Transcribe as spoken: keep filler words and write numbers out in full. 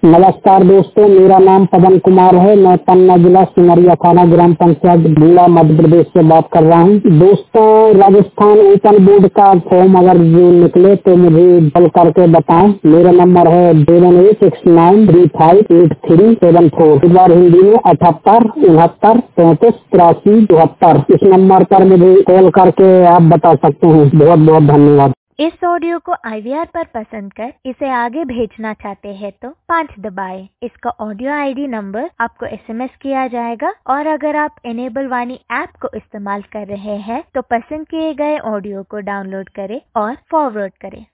नमस्कार दोस्तों, मेरा नाम पवन कुमार है। मैं पन्ना जिला सिमरिया थाना ग्राम पंचायत बूढ़ा मध्य प्रदेश से बात कर रहा हूँ। दोस्तों, राजस्थान ओपन बोर्ड का फॉर्म अगर जो निकले तो मुझे कॉल करके बताएं। मेरा नंबर है seven eight six nine three five eight three seven four. इस बार हिंदी में अठहत्तर उनहत्तर पैंतीस तिरासी चौहत्तर। इस नंबर पर मुझे कॉल करके आप बता सकते हैं। बहुत बहुत धन्यवाद। इस ऑडियो को आई वी आर पर पसंद कर इसे आगे भेजना चाहते हैं तो पाँच दबाएं। इसका ऑडियो आई डी नंबर आपको एस एम एस किया जाएगा और अगर आप इनेबल वाणी ऐप को इस्तेमाल कर रहे हैं तो पसंद किए गए ऑडियो को डाउनलोड करें और फॉरवर्ड करें।